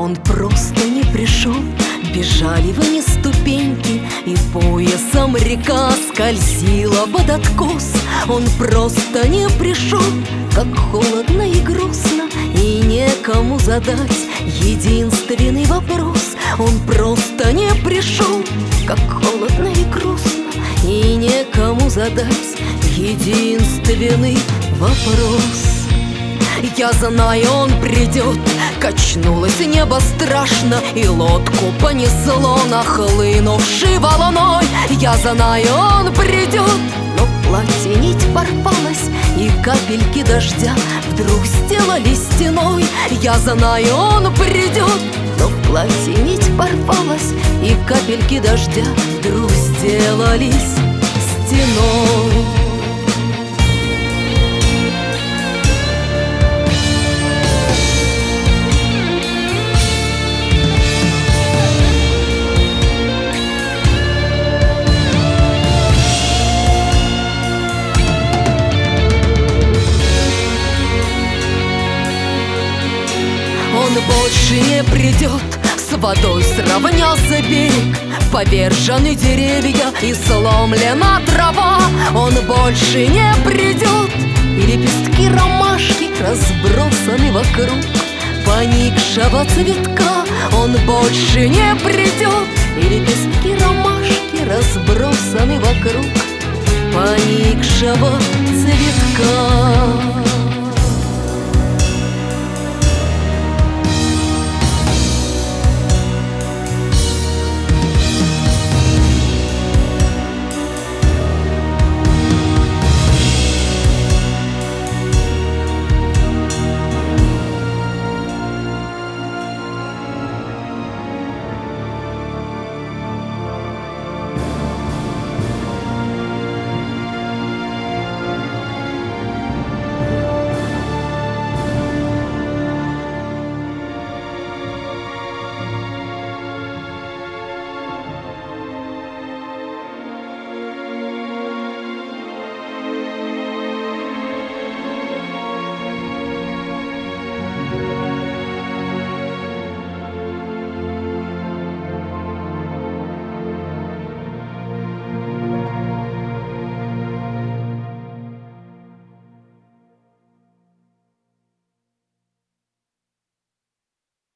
Он просто не пришел. Бежали вниз ступеньки, и поясом река скользила под откос. Он просто не пришел. Как холодно и грустно, и некому задать единственный вопрос. Он просто не пришел. Как холодно и грустно, и некому задать единственный вопрос. Я знаю, он придет. Качнулось небо страшно, и лодку понесло нахлынувшей волной. Я знаю, он придет. Но в платье нить порвалась, и капельки дождя вдруг сделались стеной. Я знаю, он придет. Но в платье нить порвалась, и капельки дождя вдруг сделались стеной. Он больше не придет. С водой сравнялся берег, повержены деревья и сломлена трава. Он больше не придет. И лепестки ромашки разбросаны вокруг поникшего цветка. Он больше не придет. И лепестки ромашки разбросаны вокруг поникшего цветка.